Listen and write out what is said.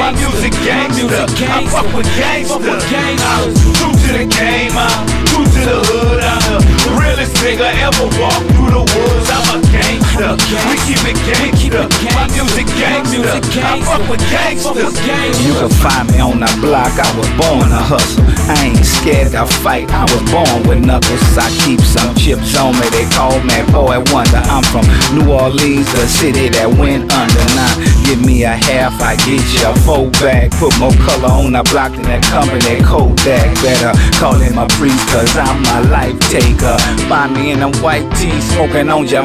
My music gangster, I fuck with gangsters. I'm true to the game, I'm true to the hood. I'm the realest nigga ever walk through the woods. I'm a gangster, we keep it gangster. My music gangster, I fuck with gangsters. You can find me on the block, I was born to hustle. I ain't scared to fight, I was born with knuckles. I keep some chips on me, they call me Boy Wonder. I'm from New Orleans, the city that went under. Now give me a half, I get you a 4-bag. Put more color on the block than that company Kodak. Better call him a priest, cause I'm a life taker. Find me in a white tee, smoking on Jamaica.